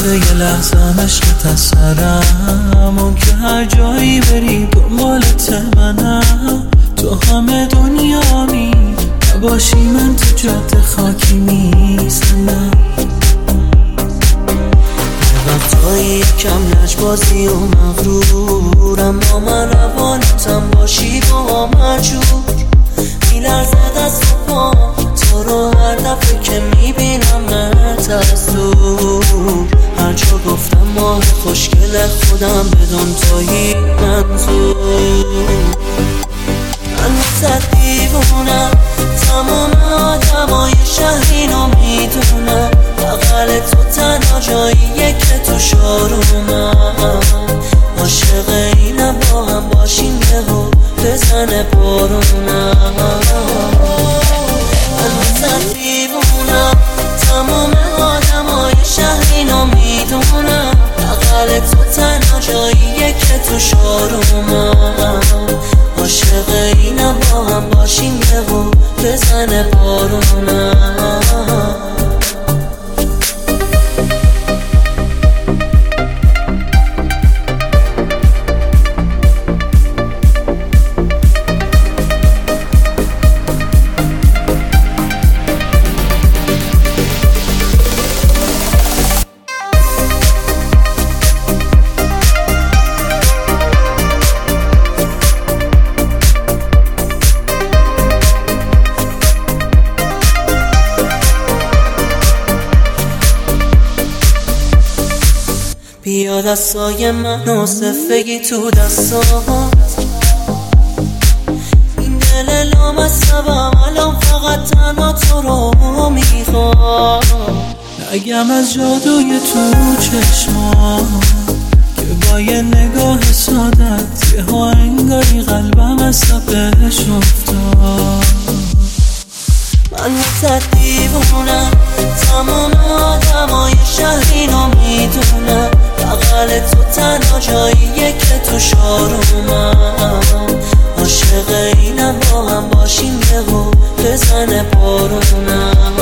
میفته یه لحظه عشقت از سرم، اون که هر جایی بری دنبالت منم. تو همه دنیامی نباشی من تو جاده خاکی میزنم. وقتایی کم لجبازی و مغرورم، با من روانتم باشی با مجور. میلرزد از تو پا تو رو هر دفعه که میبینمت از دور. هر جا گفتم ماه خوشگل خودم بدون تویی منظور. من واسه دیوونم، تمام آدمای شهر اینو میدونم. بغل تو تنها جاییه که تو شارومم. عاشق اینم با هم باشیم یهو بزنه بارونم. من واسه دیوونم، تمام آدمای شهر اینو میدونم. بغل تو تنها جاییه که تو شارومم. عاشق اینم با هم باشیم یهو بزنه بارونم. بیا دستای من و صفگی تو دستات. این دل لامصبم الان فقط تنها تو رو میخواد. نگم از جادوی تو چشمان که با یه نگاه سادت یه ها انگاری قلبم از سقفش افتاد. من واسه دیوونم، تمام آدمای شهر اینو میدونم. بغل تو تنها جاییه که تو شارومم. عاشق اینم با هم باشیم یهو بزنه بارونم.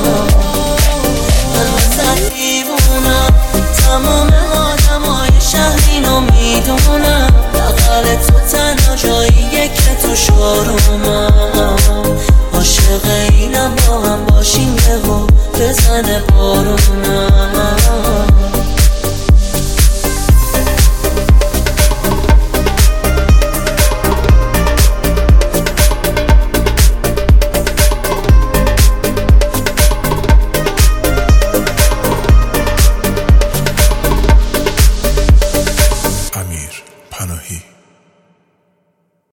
من واسه دیوونم، تمام آدمای شهر اینو میدونم. بغل تو تنها جاییه که تو شارومم. عاشق اینم با هم باشیم یهو بزنه بارونم.